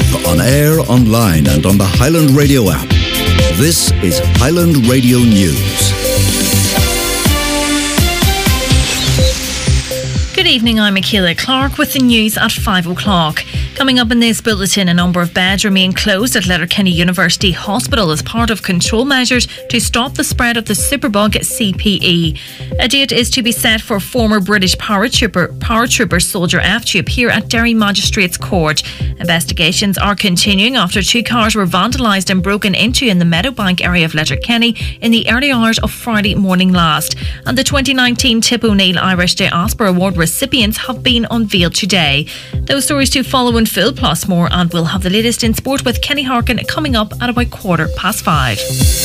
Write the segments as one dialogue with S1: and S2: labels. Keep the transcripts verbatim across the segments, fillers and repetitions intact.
S1: live, on air, online and on the Highland Radio app. This is Highland Radio News.
S2: Good evening, I'm Michaela Clark with the news at five o'clock. Coming up in this bulletin, a number of beds remain closed at Letterkenny University Hospital as part of control measures to stop the spread of the superbug C P E. A date is to be set for former British paratrooper, paratrooper Soldier F to appear at Derry Magistrates Court. Investigations are continuing after two cars were vandalised and broken into in the Meadowbank area of Letterkenny in the early hours of Friday morning last. And the twenty nineteen Tip O'Neill Irish Diaspora Award recipients have been unveiled today. Those stories to follow in full, plus more, and we'll have the latest in sport with Kenny Harkin coming up at about quarter past five.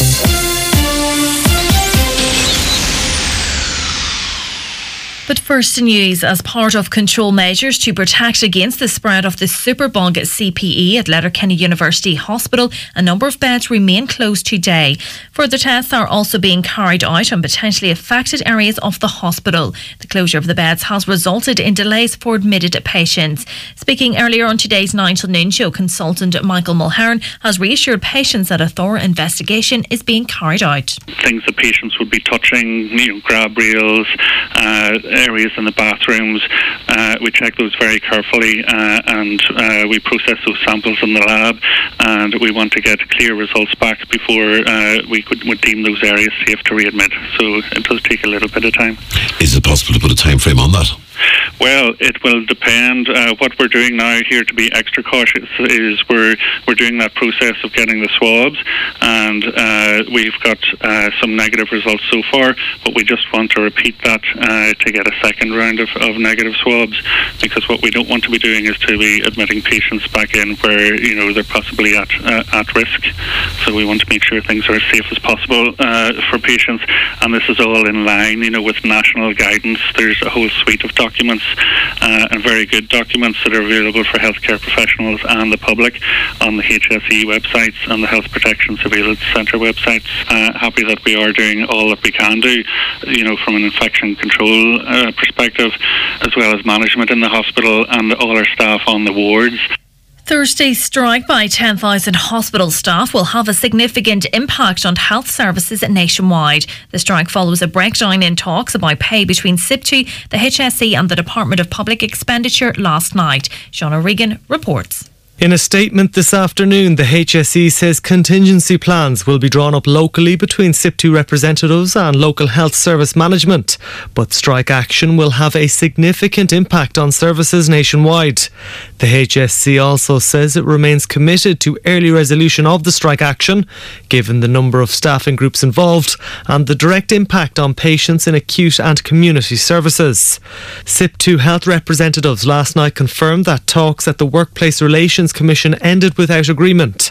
S2: But first news, as part of control measures to protect against the spread of the superbug C P E at Letterkenny University Hospital, a number of beds remain closed today. Further tests are also being carried out on potentially affected areas of the hospital. The closure of the beds has resulted in delays for admitted patients. Speaking earlier on today's nine till noon show, consultant Michael Mulhern has reassured patients that a thorough investigation is being carried out.
S3: Things that patients would be touching, you know, grab rails, uh, areas in the bathrooms, uh, we check those very carefully uh, and uh, we process those samples in the lab, and we want to get clear results back before uh, we could would deem those areas safe to readmit. So it does take a little bit of time.
S4: Is it possible to put a time frame on that?
S3: Well, it will depend. Uh, what we're doing now here to be extra cautious is we're we're doing that process of getting the swabs, and uh, we've got uh, some negative results so far, but we just want to repeat that uh, to get a second round of, of negative swabs, because what we don't want to be doing is to be admitting patients back in where, you know, they're possibly at uh, at risk. So we want to make sure things are as safe as possible uh, for patients, and this is all in line, you know, with national guidance. There's a whole suite of documents uh, and very good documents that are available for healthcare professionals and the public on the H S E websites and the Health Protection Surveillance Centre websites. Uh, happy that we are doing all that we can do, you know, from an infection control uh, perspective, as well as management in the hospital and all our staff on the wards.
S2: Thursday's strike by ten thousand hospital staff will have a significant impact on health services nationwide. The strike follows a breakdown in talks about pay between S I P T U, the H S E and the Department of Public Expenditure last night. Sean O'Regan reports.
S5: In a statement this afternoon, the H S E says contingency plans will be drawn up locally between S I P T U representatives and local health service management. But strike action will have a significant impact on services nationwide. The H S C also says it remains committed to early resolution of the strike action, given the number of staffing groups involved and the direct impact on patients in acute and community services. S I P T U health representatives last night confirmed that talks at the Workplace Relations Commission ended without agreement.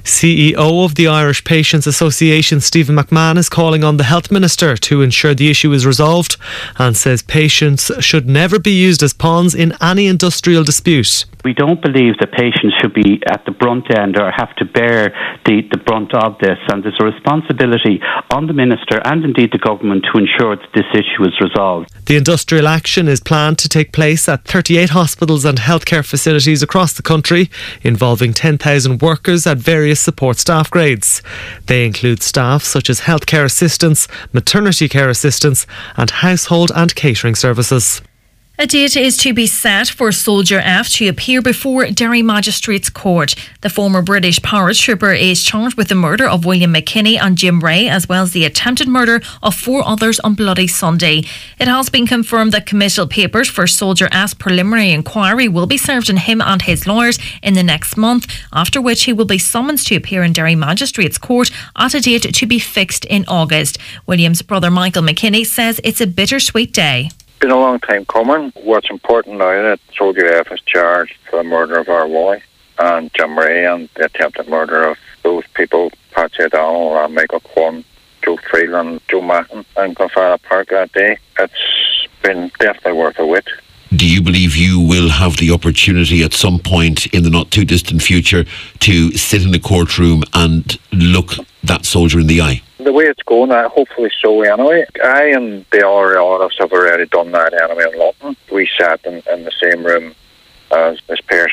S5: C E O of the Irish Patients Association, Stephen McMahon, is calling on the Health Minister to ensure the issue is resolved and says patients should never be used as pawns in any industrial dispute.
S6: We don't believe that patients should be at the brunt end or have to bear the, the brunt of this, and there's a responsibility on the Minister and indeed the Government to ensure that this issue is resolved.
S5: The industrial action is planned to take place at thirty-eight hospitals and healthcare facilities across the country, involving ten thousand workers at various support staff grades. They include staff such as healthcare assistants, maternity care assistants and household and catering services.
S2: A date is to be set for Soldier F to appear before Derry Magistrates Court. The former British paratrooper is charged with the murder of William McKinney and Jim Ray, as well as the attempted murder of four others on Bloody Sunday. It has been confirmed that committal papers for Soldier F's preliminary inquiry will be served on him and his lawyers in the next month, after which he will be summoned to appear in Derry Magistrates Court at a date to be fixed in August. William's brother Michael McKinney says it's a bittersweet day.
S7: It's been a long time coming. What's important now is that Soldier F is charged for the murder of our boy and Jim Ray and the attempted murder of those people, Patsy O'Donnell, uh, Michael Quinn, Joe Friel and Joe Macken in Glenfarne Park that day. It's been definitely worth a wait.
S4: Do you believe you will have the opportunity at some point in the not too distant future to sit in a courtroom and look that soldier in the eye?
S7: The way it's going, uh, hopefully so anyway. I and the other relatives have already done that anyway in London. We sat in, in the same room as this person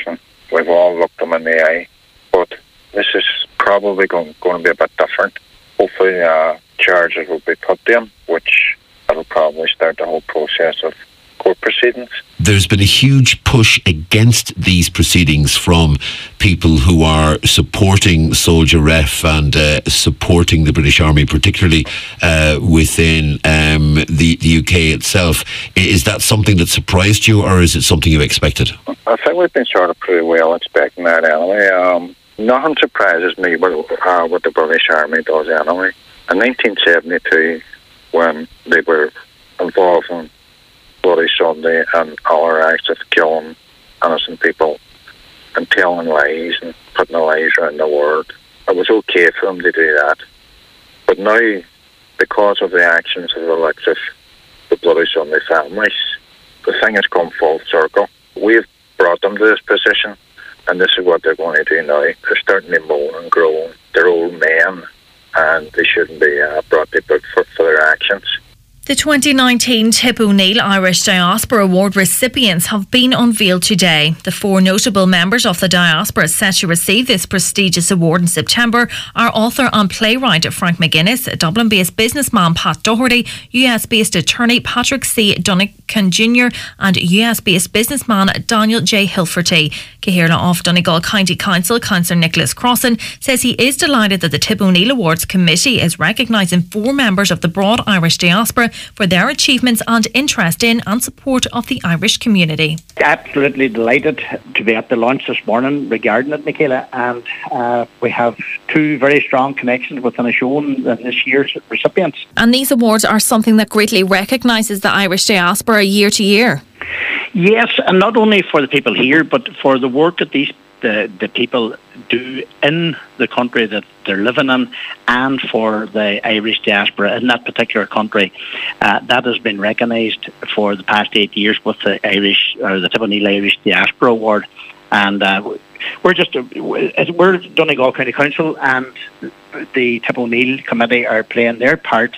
S7: We've all looked them in the eye. But this is probably going, going to be a bit different. Hopefully uh, charges will be put to him, which will probably start the whole process of court proceedings.
S4: There's been a huge push against these proceedings from people who are supporting Soldier Ref and uh, supporting the British Army, particularly uh, within um, the, the U K itself. Is that something that surprised you, or is it something you expected?
S7: I think we've been sort of pretty well expecting that anyway. Um, nothing surprises me with, uh, what the British Army does anyway. In nineteen seventy-two, when they were involved in Bloody Sunday and other acts of killing innocent people and telling lies and putting the lies around the world, it was okay for them to do that. But now, because of the actions of the likes of the Bloody Sunday families, the thing has come full circle. We've brought them to this position, and this is what they're going to do now. They're starting to moan and groan. They're old men, and they shouldn't be uh, brought to book for, for their actions.
S2: The twenty nineteen Tip O'Neill Irish Diaspora Award recipients have been unveiled today. The four notable members of the diaspora set to receive this prestigious award in September are author and playwright Frank McGuinness, Dublin-based businessman Pat Doherty, U S-based attorney Patrick C. Duncan Junior and U S-based businessman Daniel J. Hilferty. Cahirla of Donegal County Council, Councillor Nicholas Crossan, says he is delighted that the Tip O'Neill Awards Committee is recognising four members of the broad Irish diaspora for their achievements and interest in and support of the Irish community.
S8: Absolutely delighted to be at the launch this morning regarding it, Michaela, and uh, we have two very strong connections within a show in this year's recipients.
S2: And these awards are something that greatly recognises the Irish diaspora year to year.
S8: Yes, and not only for the people here, but for the work that these the, the people do in the country that they're living in, and for the Irish diaspora in that particular country. Uh, that has been recognised for the past eight years with the Irish, or the Tip O'Neill Irish Diaspora Award. And uh, we're just, uh, we're Donegal County Council and the Tip O'Neill Committee are playing their part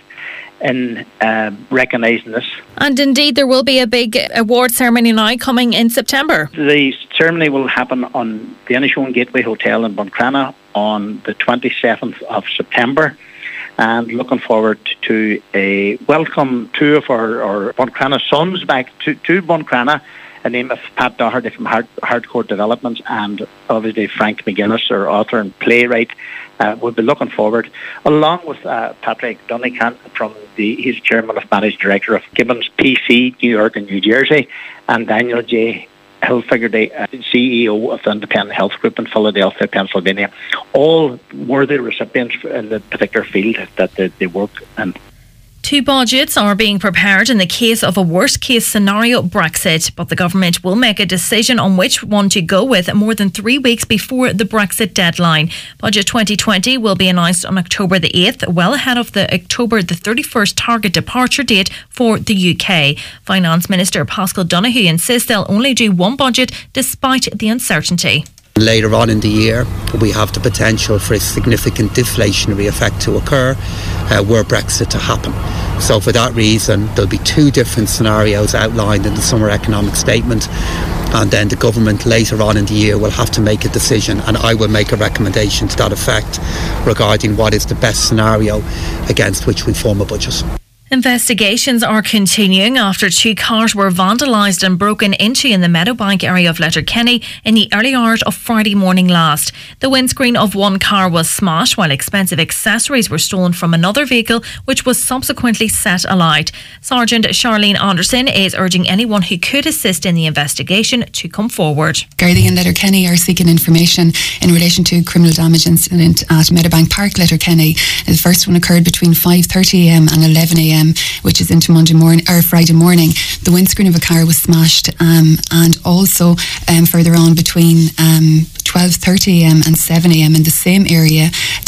S8: in uh, recognising this.
S2: And indeed, there will be a big award ceremony now coming in September.
S8: The ceremony will happen on the Inishowen Gateway Hotel in Buncrana on the twenty-seventh of September. And looking forward to a welcome two of our, our Buncrana sons back to, to Buncrana, in the name of Pat Doherty from Hard, Hardcore Developments, and obviously Frank McGuinness, our author and playwright. Uh, we'll be looking forward, along with uh, Patrick Duncan from the, he's chairman of managing director of Gibbons P C, New York and New Jersey, and Daniel J. Hilferty, uh, C E O of the Independent Health Group in Philadelphia, Pennsylvania. All worthy recipients in the particular field that they, they work in.
S2: Two budgets are being prepared in the case of a worst-case scenario Brexit, but the government will make a decision on which one to go with more than three weeks before the Brexit deadline. Budget twenty twenty will be announced on October the eighth, well ahead of the October the thirty-first target departure date for the U K. Finance Minister Paschal Donohoe insists they'll only do one budget despite the uncertainty.
S9: Later on in the year, we have the potential for a significant deflationary effect to occur uh, were Brexit to happen. So for that reason, there'll be two different scenarios outlined in the summer economic statement, and then the government later on in the year will have to make a decision, and I will make a recommendation to that effect regarding what is the best scenario against which we form a budget.
S2: Investigations are continuing after two cars were vandalised and broken into in the Meadowbank area of Letterkenny in the early hours of Friday morning last. The windscreen of one car was smashed while expensive accessories were stolen from another vehicle, which was subsequently set alight. Sergeant Charlene Anderson is urging anyone who could assist in the investigation to come forward.
S10: Gardaí and Letterkenny are seeking information in relation to a criminal damage incident at Meadowbank Park, Letterkenny. The first one occurred between five thirty a m and eleven a m, which is into Monday morning or Friday morning. The windscreen of a car was smashed, um, and also um, further on between um, twelve thirty a m and seven a m in the same area, the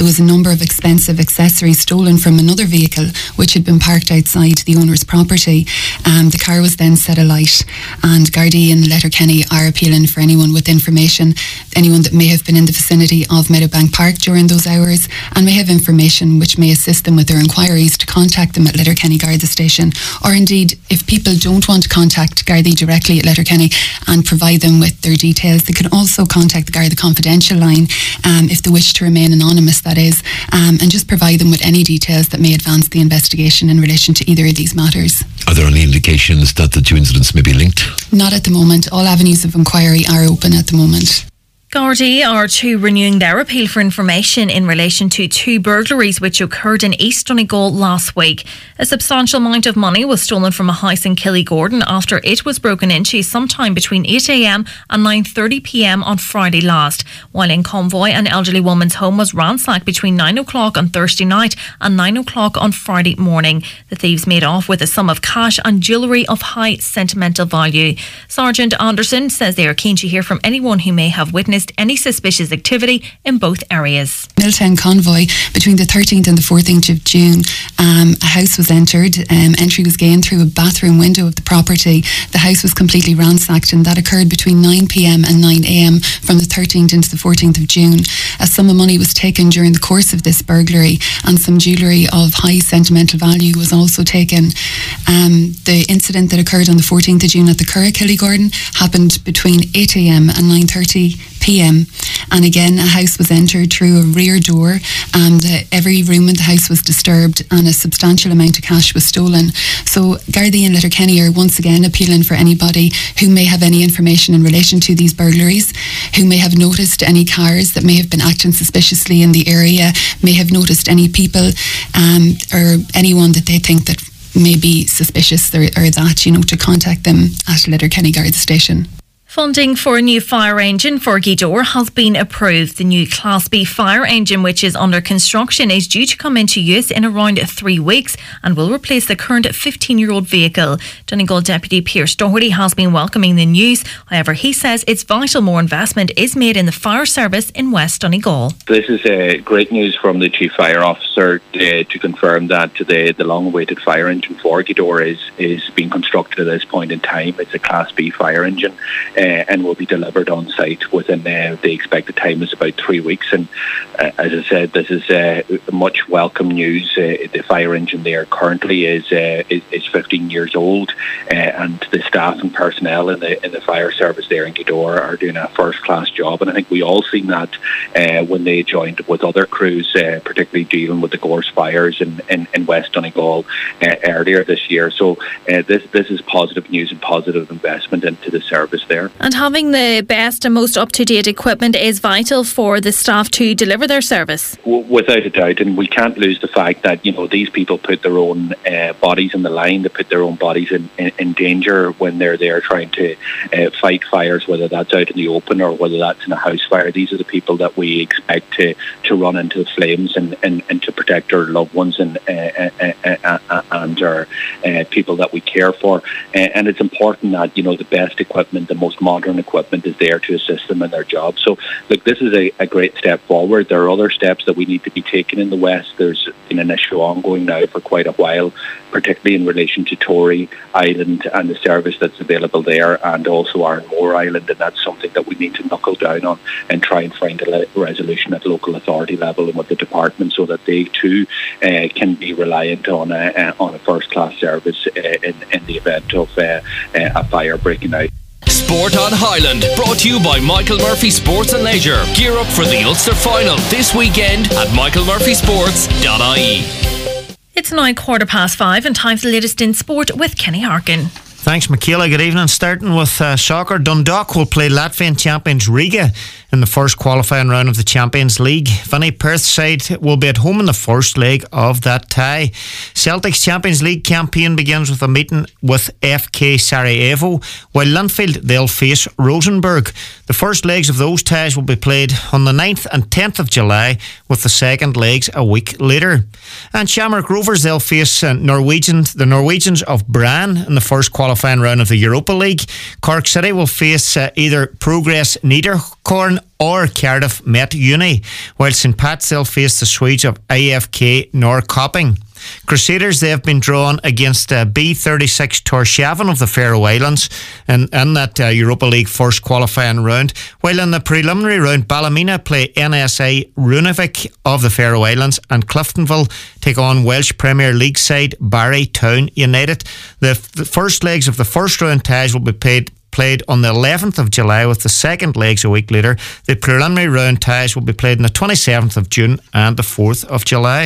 S10: there was a number of expensive accessories stolen from another vehicle which had been parked outside the owner's property. Um, the car was then set alight, and Gardaí and Letterkenny are appealing for anyone with information, anyone that may have been in the vicinity of Meadowbank Park during those hours and may have information which may assist them with their inquiries, to contact them at Letterkenny Garda Station, or indeed if people don't want to contact Gardaí directly at Letterkenny and provide them with their details, they can also contact the Garda Confidential line um, if they wish to remain anonymous, that is, um, and just provide them with any details that may advance the investigation in relation to either of these matters.
S4: Are there any indications that the two incidents may be linked?
S10: Not at the moment. All avenues of inquiry are open at the moment.
S2: Gardaí are too renewing their appeal for information in relation to two burglaries which occurred in East Donegal last week. A substantial amount of money was stolen from a house in Killygordon after it was broken into sometime between eight a m and nine thirty p m on Friday last. While in Convoy, an elderly woman's home was ransacked between nine o'clock on Thursday night and nine o'clock on Friday morning. The thieves made off with a sum of cash and jewellery of high sentimental value. Sergeant Anderson says they are keen to hear from anyone who may have witnessed any suspicious activity in both areas.
S10: Milltown Convoy, between the thirteenth and the fourteenth of June, um, a house was entered. Um, entry was gained through a bathroom window of the property. The house was completely ransacked, and that occurred between nine p m and nine a m from the thirteenth into the fourteenth of June. A sum of money was taken during the course of this burglary, and some jewellery of high sentimental value was also taken. Um, the incident that occurred on the fourteenth of June at the Curragh Killygordon happened between eight a m and nine thirty p m, and again a house was entered through a rear door, and uh, every room in the house was disturbed and a substantial amount of cash was stolen. So Gardaí and Letterkenny are once again appealing for anybody who may have any information in relation to these burglaries, who may have noticed any cars that may have been acting suspiciously in the area, may have noticed any people um, or anyone that they think that may be suspicious, or, or that, you know, to contact them at Letterkenny Garda Station.
S2: Funding for a new fire engine for Gweedore has been approved. The new Class B fire engine, which is under construction, is due to come into use in around three weeks and will replace the current fifteen-year-old vehicle. Donegal Deputy Pearse Doherty has been welcoming the news. However, he says it's vital more investment is made in the fire service in West Donegal.
S11: This is uh, great news from the Chief Fire Officer uh, to confirm that today the long-awaited fire engine for Gweedore is, is being constructed at this point in time. It's a Class B fire engine. Uh, Uh, and will be delivered on site within uh, the expected time is about three weeks. And uh, as I said, this is uh, much welcome news. Uh, the fire engine there currently is uh, is, is fifteen years old, uh, and the staff and personnel in the in the fire service there in Gweedore are doing a first class job. And I think we all seen that uh, when they joined with other crews, uh, particularly dealing with the Gorse fires in, in, in West Donegal uh, earlier this year. So uh, this this is positive news and positive investment into the service there.
S2: And having the best and most up-to-date equipment is vital for the staff to deliver their service.
S11: W- without a doubt, and we can't lose the fact that, you know, these people put their own uh, bodies on the line, they put their own bodies in, in, in danger when they're there trying to uh, fight fires, whether that's out in the open or whether that's in a house fire. These are the people that we expect to, to run into the flames and, and, and to protect our loved ones and, uh, uh, uh, uh, and our uh, people that we care for. Uh, and it's important that, you know, the best equipment, the most modern equipment is there to assist them in their job. So, look, this is a, a great step forward. There are other steps that we need to be taken in the West. There's been an issue ongoing now for quite a while, particularly in relation to Tory Island and the service that's available there, and also Arnmore Island, and that's something that we need to knuckle down on and try and find a le- resolution at local authority level and with the department, so that they too uh, can be reliant on a, uh, on a first-class service uh, in, in the event of uh, uh, a fire breaking out.
S12: Sport on Highland, brought to you by Michael Murphy Sports and Leisure. Gear up for the Ulster Final this weekend at michael murphy sports dot I E.
S2: It's now quarter past five and time for the latest in sport with Kenny Harkin.
S13: Thanks, Michaela. Good evening. Starting with uh, soccer, Dundalk will play Latvian champions Riga in the first qualifying round of the Champions League. Vinny Perth's side will be at home in the first leg of that tie. Celtic's Champions League campaign begins with a meeting with F K Sarajevo, while Linfield, they'll face Rosenborg. The first legs of those ties will be played on the ninth and tenth of July, with the second legs a week later. And Shamrock Rovers, they'll face uh, Norwegian, the Norwegians of Brann in the first qualifying qualifying round of the Europa League. Cork City will face uh, either Progress Niederkorn or Cardiff Met Uni, while St Pat's they'll face the Swedes of A F K Norrköping. Crusaders, they have been drawn against uh, B thirty-six Torshavn of the Faroe Islands in, in that uh, Europa League first qualifying round, while in the preliminary round Ballymena play N S A Runavik of the Faroe Islands, and Cliftonville take on Welsh Premier League side Barry Town United. The, f- the first legs of the first round ties will be played played on the eleventh of July, with the second legs a week later. The preliminary round ties will be played on the twenty-seventh of June and the fourth of July.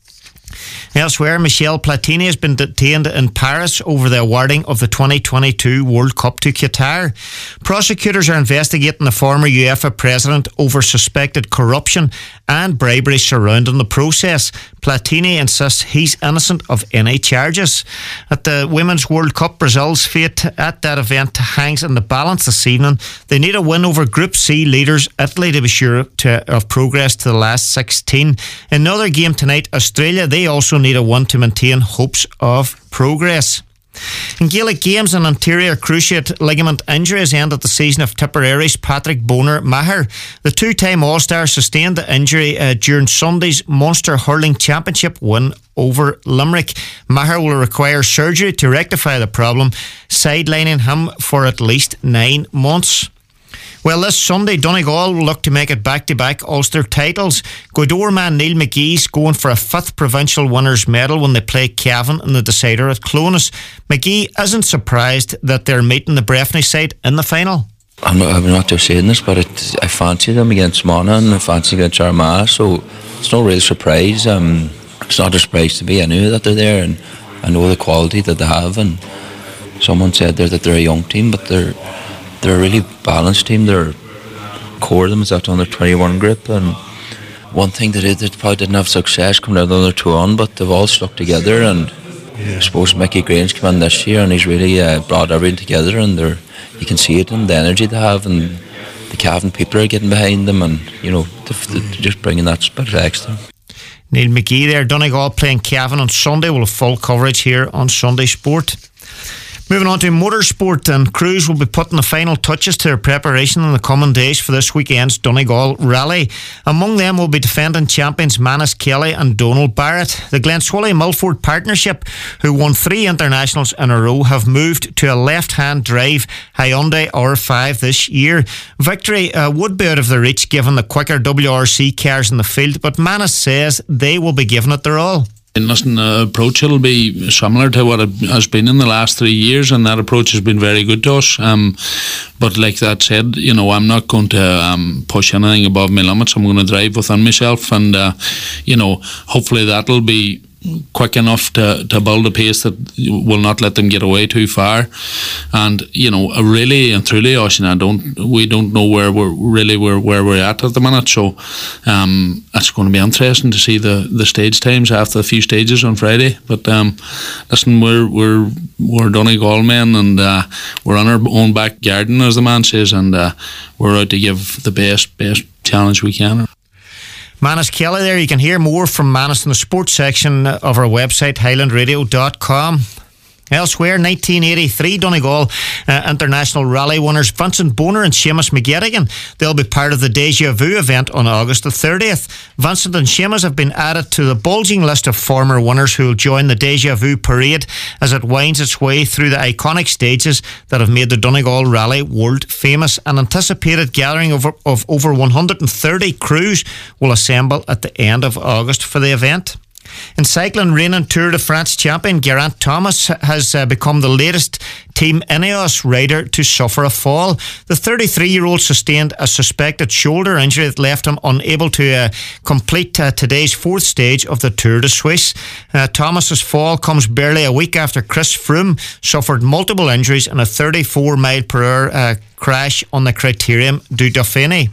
S13: Elsewhere, Michel Platini has been detained in Paris over the awarding of the twenty twenty-two World Cup to Qatar. Prosecutors are investigating the former UEFA president over suspected corruption and bribery surrounding the process. Platini insists he's innocent of any charges. At the Women's World Cup, Brazil's fate at that event hangs in the balance this evening. They need a win over Group C leaders Italy to be sure to, of progress to the last sixteen. In another game tonight, Australia, they also need a win to maintain hopes of progress. In Gaelic games, an anterior cruciate ligament injury has ended the season of Tipperary's Patrick Boner Maher. The two-time All-Star sustained the injury uh, during Sunday's Munster Hurling Championship win over Limerick. Maher will require surgery to rectify the problem, sidelining him for at least nine months. Well, this Sunday, Donegal will look to make it back-to-back Ulster titles. Gweedore man Neil McGee's going for a fifth provincial winners' medal when they play Cavan in the decider at Clones. McGee isn't surprised that they're meeting the Breffni side in the final.
S14: I'm not, I'm not just saying this, but it, I fancy them against Monaghan, I fancy against Armagh, so it's no real surprise. Um, it's not a surprise to me. I knew that they're there, and I know the quality that they have, and someone said there that they're a young team, but they're They're a really balanced team. Their core of them is that under twenty-one group, and one thing they did that probably didn't have success coming out of the under twenty-one, but they've all stuck together. And yeah. I suppose Mickey Grange came in this year, and he's really uh, brought everything together. And they're, you can see it in the energy they have, and the Cavan people are getting behind them, and you know they're, they're just bringing that bit of extra.
S13: Neil McGee there. Donegal playing Cavan on Sunday. We'll have full coverage here on Sunday Sport. Moving on to motorsport, and crews will be putting the final touches to their preparation in the coming days for this weekend's Donegal Rally. Among them will be defending champions Manus Kelly and Donald Barrett. The Glenswally-Milford partnership, who won three internationals in a row, have moved to a left-hand drive Hyundai R five this year. Victory uh, would be out of their reach given the quicker W R C cars in the field, but Manus says they will be giving it their all.
S15: And listen, the approach will be similar to what it has been in the last three years, and that approach has been very good to us. Um, but like that said, you know, I'm not going to um, push anything above my limits. I'm going to drive within myself, and uh, you know, hopefully that'll be quick enough to, to build a pace that will not let them get away too far. And you know, really and truly, Ocean, I don't we don't know where we're really where, where we're at at the minute. So um, it's going to be interesting to see the, the stage times after a few stages on Friday. But um, listen, we're we're we're Donegal men, and uh, we're on our own back garden, as the man says, and uh, we're out to give the best best challenge we can.
S13: Manus Kelly there. You can hear more from Manus in the sports section of our website, highland radio dot com. Elsewhere, nineteen eighty-three Donegal uh, International Rally winners Vincent Boner and Seamus McGettigan. They'll be part of the Deja Vu event on August the thirtieth. Vincent and Seamus have been added to the bulging list of former winners who will join the Deja Vu parade as it winds its way through the iconic stages that have made the Donegal Rally world famous. An anticipated gathering of, of over one hundred thirty crews will assemble at the end of August for the event. In cycling, reigning Tour de France champion Geraint Thomas has uh, become the latest Team Ineos rider to suffer a fall. The thirty-three-year-old sustained a suspected shoulder injury that left him unable to uh, complete uh, today's fourth stage of the Tour de Suisse. Uh, Thomas's fall comes barely a week after Chris Froome suffered multiple injuries in a thirty-four mile per hour uh, crash on the Critérium du Dauphiné.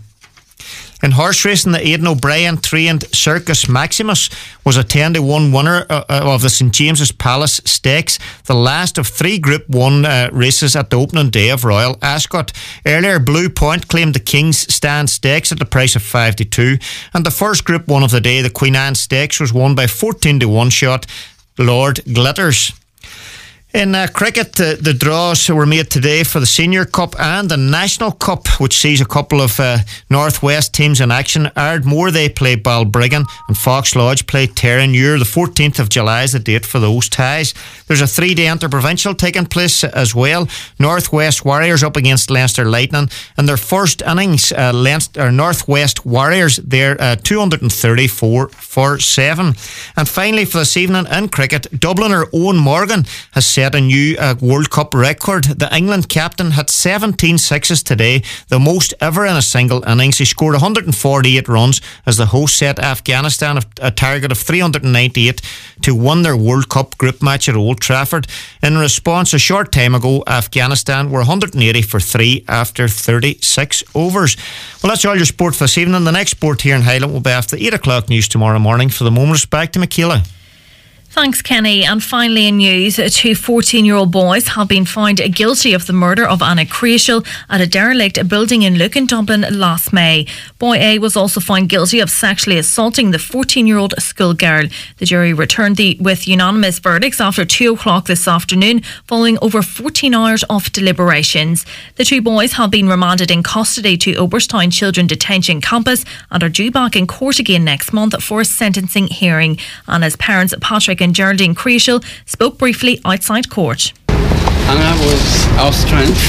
S13: In horse racing, the Aidan O'Brien trained Circus Maximus was a ten to one winner uh, of the St James's Palace Stakes, the last of three Group one uh, races at the opening day of Royal Ascot. Earlier, Blue Point claimed the King's Stand Stakes at the price of five to two, and the first Group one of the day, the Queen Anne Stakes, was won by fourteen to one shot Lord Glitters. In uh, cricket, the, the draws were made today for the Senior Cup and the National Cup, which sees a couple of uh, Northwest teams in action. Ardmore, they play Balbriggan, and Fox Lodge play Terranure. The fourteenth of July is the date for those ties. There's a three-day interprovincial taking place as well. Northwest Warriors up against Leinster Lightning. In their first innings, uh, Leinster, or Northwest Warriors, they're uh, two hundred thirty-four for seven. And finally, for this evening in cricket, Dubliner Owen Morgan has set a new uh, World Cup record. The England captain had seventeen sixes today, the most ever in a single innings. He scored one hundred forty-eight runs as the host set Afghanistan a target of three hundred ninety-eight to win their World Cup group match at Old Trafford. In response, a short time ago, Afghanistan were one hundred eighty for three after thirty-six overs. Well, that's all your sport for this evening. The next sport here in Highland will be after the eight o'clock news tomorrow morning. For the moment, back to Michaela.
S2: Thanks, Kenny. And finally in news, two fourteen-year-old boys have been found guilty of the murder of Anna Creashill at a derelict building in Lucan, Dublin last May. Boy A was also found guilty of sexually assaulting the fourteen-year-old schoolgirl. The jury returned the, with unanimous verdicts after two o'clock this afternoon, following over fourteen hours of deliberations. The two boys have been remanded in custody to Oberstown Children Detention Campus and are due back in court again next month for a sentencing hearing. Anna's parents, Patrick and Geraldine Creashill, spoke briefly outside court.
S16: Anna was our strength.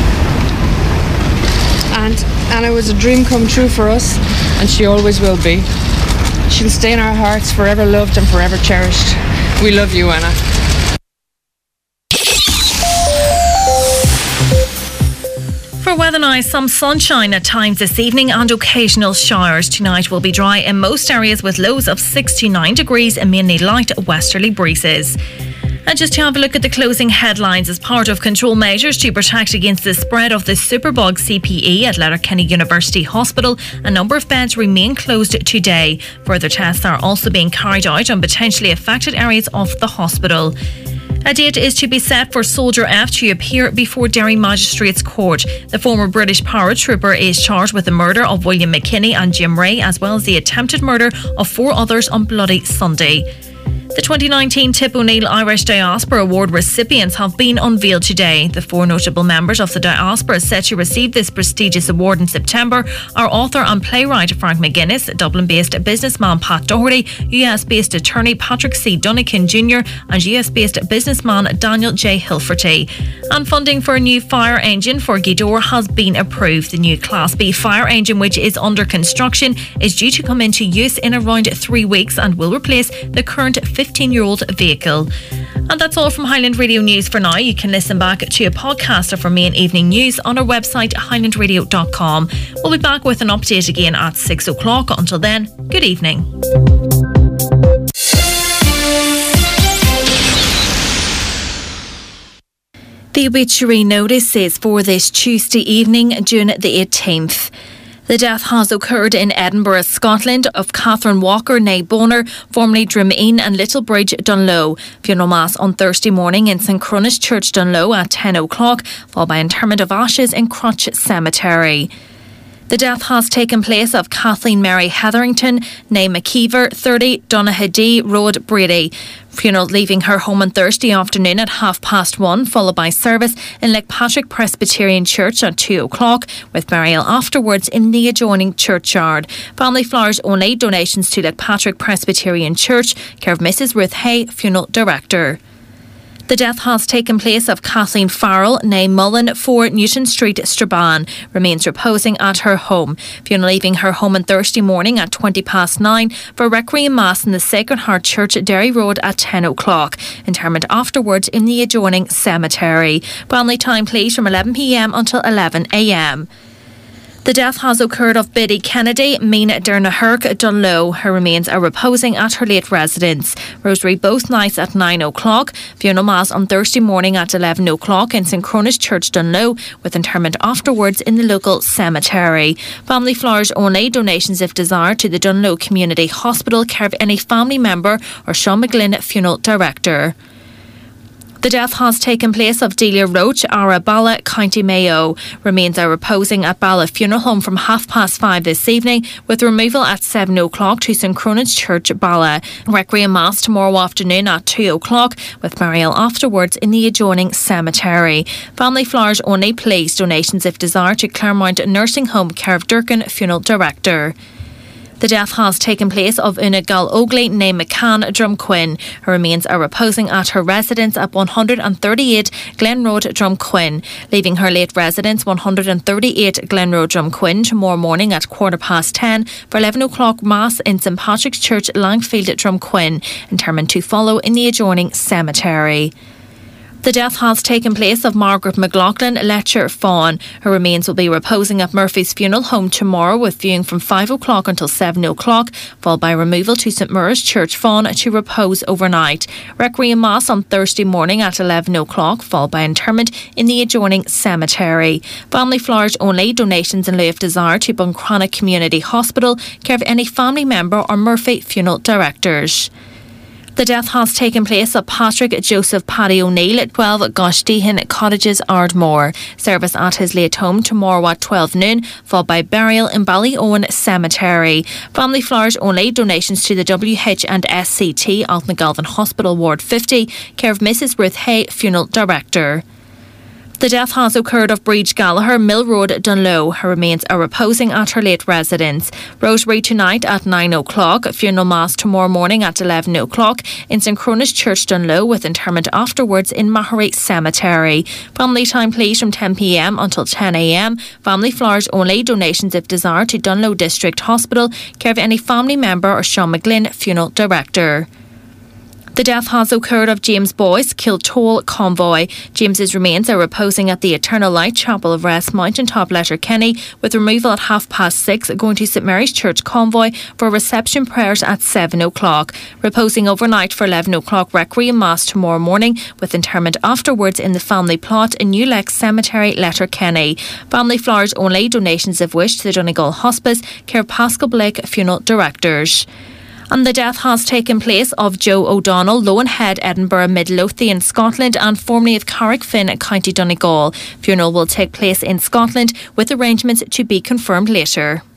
S17: And Anna was a dream come true for us, and she always will be. She'll stay in our hearts, forever loved and forever cherished. We love you, Anna.
S2: For weather now, some sunshine at times this evening and occasional showers. Tonight will be dry in most areas with lows of six to nine degrees and mainly light westerly breezes. And just to have a look at the closing headlines, as part of control measures to protect against the spread of the superbug C P E at Letterkenny University Hospital, a number of beds remain closed today. Further tests are also being carried out on potentially affected areas of the hospital. A date is to be set for Soldier F to appear before Derry Magistrates Court. The former British paratrooper is charged with the murder of William McKinney and Jim Ray, as well as the attempted murder of four others on Bloody Sunday. The twenty nineteen Tip O'Neill Irish Diaspora Award recipients have been unveiled today. The four notable members of the diaspora set to receive this prestigious award in September are author and playwright Frank McGuinness, Dublin-based businessman Pat Doherty, U S-based attorney Patrick C. Dunnican Junior and U S-based businessman Daniel J. Hilferty. And funding for a new fire engine for Gweedore has been approved. The new Class B fire engine, which is under construction, is due to come into use in around three weeks and will replace the current fifteen-year-old vehicle. And that's all from Highland Radio News for now. You can listen back to a podcast of our main evening news on our website highland radio dot com. We'll be back with an update again at six o'clock. Until then, good evening. The obituary notice is for this Tuesday evening, June the eighteenth. The death has occurred in Edinburgh, Scotland, of Catherine Walker, née Bonner, formerly Drimeen and Littlebridge, Dunlow. Funeral Mass on Thursday morning in St Cronus Church, Dunlow at ten o'clock, followed by interment of ashes in Crutch Cemetery. The death has taken place of Kathleen Mary Hetherington, née McKeever, thirty, Donaghadee Road, Brady. Funeral leaving her home on Thursday afternoon at half past one, followed by service in Patrick Presbyterian Church at two o'clock, with burial afterwards in the adjoining churchyard. Family flowers only, donations to Patrick Presbyterian Church, care of Missus Ruth Hay, funeral director. The death has taken place of Kathleen Farrell, née Mullen, four Newton Street, Strabane. Remains reposing at her home. Funeral leaving her home on Thursday morning at twenty past nine for Requiem Mass in the Sacred Heart Church, Derry Road at ten o'clock. Interment afterwards in the adjoining cemetery. Family time please from eleven p m until eleven a m. The death has occurred of Biddy Kennedy, Mean Dernahurk, Dunlow. Her remains are reposing at her late residence. Rosary both nights at nine o'clock. Funeral Mass on Thursday morning at eleven o'clock in St Cronus Church, Dunlow, with interment afterwards in the local cemetery. Family flowers only, donations if desired to the Dunlow Community Hospital, care of any family member or Sean McGlynn, funeral director. The death has taken place of Delia Roach, Ara Bala, County Mayo. Remains are reposing at Bala Funeral Home from half past five this evening, with removal at seven o'clock to St Cronan's Church, Bala. Requiem Mass tomorrow afternoon at two o'clock, with burial afterwards in the adjoining cemetery. Family flowers only, please. Donations if desired to Claremont Nursing Home, care of Durkin Funeral Director. The death has taken place of Una Gal Ogley, née McCann, Drumquin. Her remains are reposing at her residence at one thirty-eight Glen Road, Drumquin. Leaving her late residence, one thirty-eight Glen Road, Drumquin, tomorrow morning at quarter past ten for eleven o'clock Mass in St Patrick's Church, Langfield, Drumquin. Interment to follow in the adjoining cemetery. The death has taken place of Margaret McLaughlin, Letcher Fawn. Her remains will be reposing at Murphy's Funeral Home tomorrow, with viewing from five o'clock until seven o'clock, followed by removal to St Murray's Church, Fawn, to repose overnight. Requiem Mass on Thursday morning at eleven o'clock, followed by interment in the adjoining cemetery. Family flowers only. Donations in lieu of desire to Buncrana Community Hospital, care of any family member or Murphy Funeral Directors. The death has taken place of Patrick Joseph Paddy O'Neill at twelve Goshdehan Cottages, Ardmore. Service at his late home tomorrow at twelve noon, followed by burial in Ballyowen Cemetery. Family flowers only. Donations to the W H and S C T, Altnagalvin Hospital, Ward fifty, care of Missus Ruth Hay, Funeral Director. The death has occurred of Breach Gallagher, Mill Road, Dunlow. Her remains are reposing at her late residence. Rosary tonight at nine o'clock. Funeral Mass tomorrow morning at eleven o'clock in St Cronan's Church, Dunlow, with interment afterwards in Mahery Cemetery. Family time, please, from ten p m until ten a m. Family flowers only. Donations if desired to Dunlow District Hospital, care of any family member or Sean McGlynn, Funeral Director. The death has occurred of James Boyce, Kiltole Convoy. James's remains are reposing at the Eternal Light Chapel of Rest, Mountaintop, Letterkenny, with removal at half past six, going to St Mary's Church Convoy for reception prayers at seven o'clock. Reposing overnight for eleven o'clock Requiem Mass tomorrow morning, with interment afterwards in the family plot in New Lex Cemetery, Letterkenny. Family flowers only. Donations if wished to the Donegal Hospice, care of Pascal Blake Funeral Directors. And the death has taken place of Joe O'Donnell, Lowenhead, Edinburgh, Midlothian, Scotland, and formerly of Carrickfinn, County Donegal. Funeral will take place in Scotland, with arrangements to be confirmed later.